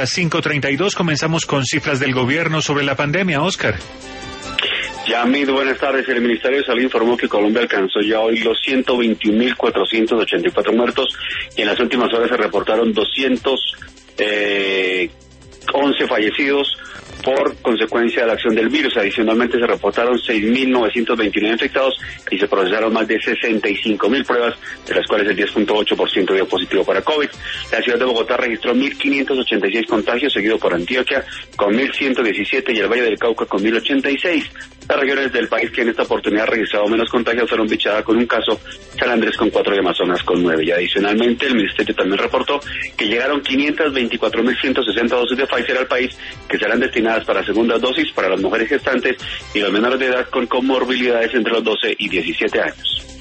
Las 5:32 comenzamos con cifras del gobierno sobre la pandemia. Oscar. Yamid, buenas tardes. El Ministerio de Salud informó que Colombia alcanzó ya hoy los 121.484 muertos y en las últimas horas se reportaron 211 fallecidos por consecuencia de la acción del virus. Adicionalmente se reportaron 6.929 infectados y se procesaron más de 65.000 pruebas, de las cuales el 10.8% dio positivo para COVID. La ciudad de Bogotá registró 1.586 contagios, seguido por Antioquia con 1.117 y el Valle del Cauca con 1.086. Las regiones del país que en esta oportunidad registrado menos contagios fueron Bichada con un caso, San Andrés con 4 y Amazonas con 9. Y adicionalmente el ministerio también reportó que llegaron 524.160 dosis de Pfizer al país, que serán destinadas para segundas dosis para las mujeres gestantes y los menores de edad con comorbilidades entre los 12 y 17 años.